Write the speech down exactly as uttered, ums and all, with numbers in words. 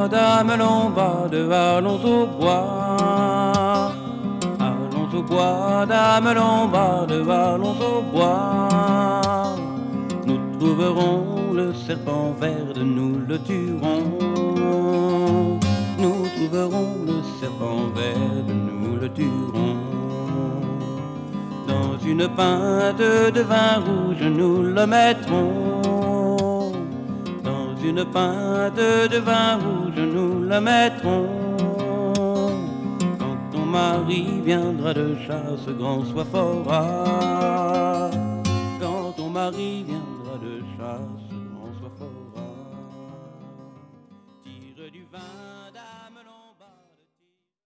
bois, dame lombarde, allons au bois. Allons au bois, dame lombarde, allons au bois. Nous trouverons le serpent vert, nous le tuerons. Nous trouverons le serpent vert, nous le tuerons. Dans une pinte de vin rouge, nous le mettrons. Dans une pinte de vin rouge, nous le mettrons. Quand ton mari viendra de chasse, grand sois fort. Quand ton mari viendra